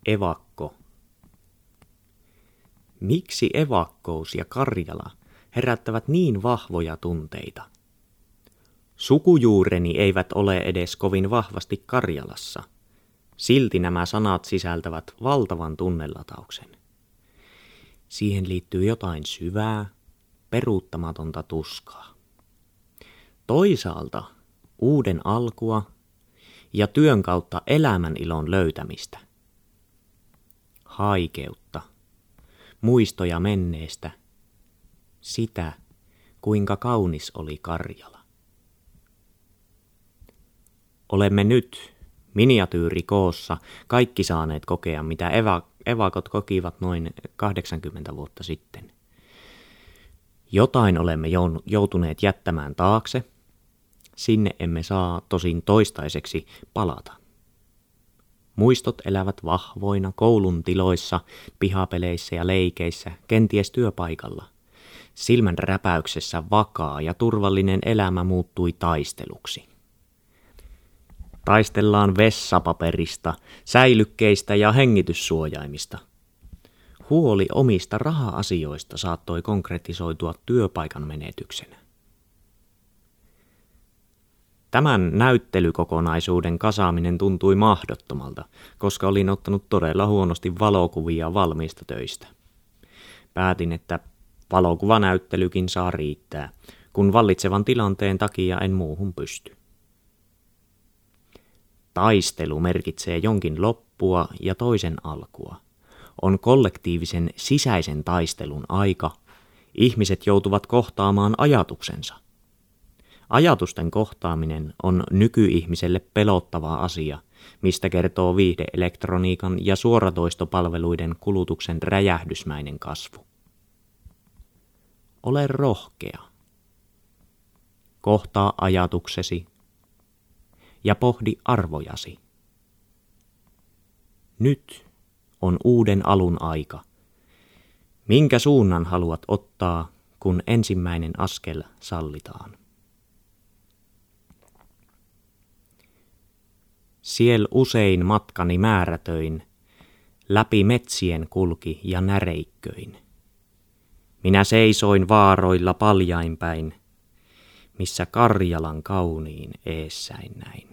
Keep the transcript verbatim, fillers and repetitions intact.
Evakko. Miksi evakkous ja Karjala herättävät niin vahvoja tunteita? Sukujuureni eivät ole edes kovin vahvasti Karjalassa. Silti nämä sanat sisältävät valtavan tunnelatauksen. Siihen liittyy jotain syvää, peruuttamatonta tuskaa. Toisaalta uuden alkua ja työn kautta elämän ilon löytämistä. Haikeutta, muistoja menneestä, sitä, kuinka kaunis oli Karjala. Olemme nyt miniatyyrikoossa kaikki saaneet kokea, mitä eva- evakot kokivat noin kahdeksankymmentä vuotta sitten. Jotain olemme joutuneet jättämään taakse, sinne emme saa tosin toistaiseksi palata. Muistot elävät vahvoina koulun tiloissa, pihapeleissä ja leikeissä, kenties työpaikalla. Silmän räpäyksessä vakaa ja turvallinen elämä muuttui taisteluksi. Taistellaan vessapaperista, säilykkeistä ja hengityssuojaimista. Huoli omista raha-asioista saattoi konkretisoitua työpaikan menetyksenä. Tämän näyttelykokonaisuuden kasaaminen tuntui mahdottomalta, koska olin ottanut todella huonosti valokuvia valmiista töistä. Päätin, että valokuvanäyttelykin saa riittää, kun vallitsevan tilanteen takia en muuhun pysty. Taistelu merkitsee jonkin loppua ja toisen alkua. On kollektiivisen sisäisen taistelun aika. Ihmiset joutuvat kohtaamaan ajatuksensa. Ajatusten kohtaaminen on nykyihmiselle pelottava asia, mistä kertoo viihdeelektroniikan ja suoratoistopalveluiden kulutuksen räjähdysmäinen kasvu. Ole rohkea. Kohtaa ajatuksesi ja pohdi arvojasi. Nyt on uuden alun aika. Minkä suunnan haluat ottaa, kun ensimmäinen askel sallitaan? Siel usein matkani määrätöin, läpi metsien kulki ja näreikköin. Minä seisoin vaaroilla paljainpäin, missä Karjalan kauniin eessäin näin.